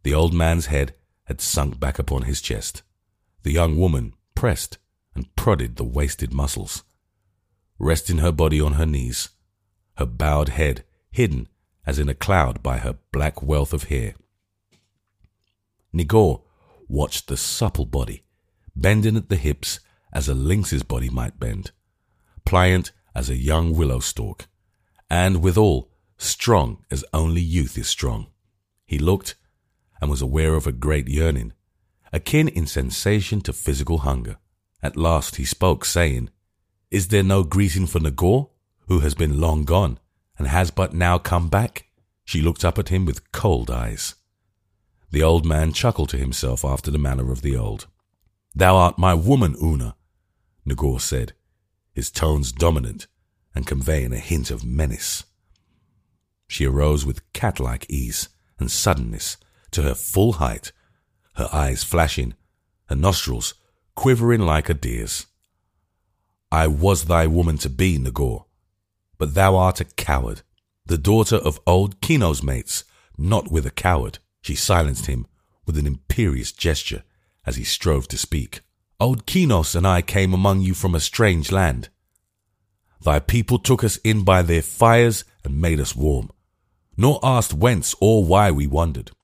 The old man's head had sunk back upon his chest. The young woman pressed and prodded the wasted muscles, resting her body on her knees, her bowed head hidden as in a cloud by her black wealth of hair. Nigor watched the supple body, bending at the hips as a lynx's body might bend, pliant as a young willow stalk, and withal strong as only youth is strong. He looked and was aware of a great yearning, akin in sensation to physical hunger. At last he spoke, saying, "Is there no greeting for Nagor, who has been long gone, and has but now come back?" She looked up at him with cold eyes. The old man chuckled to himself after the manner of the old. "Thou art my woman, Una," Nagor said, his tones dominant and conveying a hint of menace. She arose with cat-like ease and suddenness to her full height, her eyes flashing, her nostrils quivering like a deer's. "I was thy woman to be, Nagor, but thou art a coward, the daughter of old Kino's mates, not with a coward." She silenced him with an imperious gesture as he strove to speak. "Old Kinos and I came among you from a strange land. Thy people took us in by their fires and made us warm, nor asked whence or why we wandered.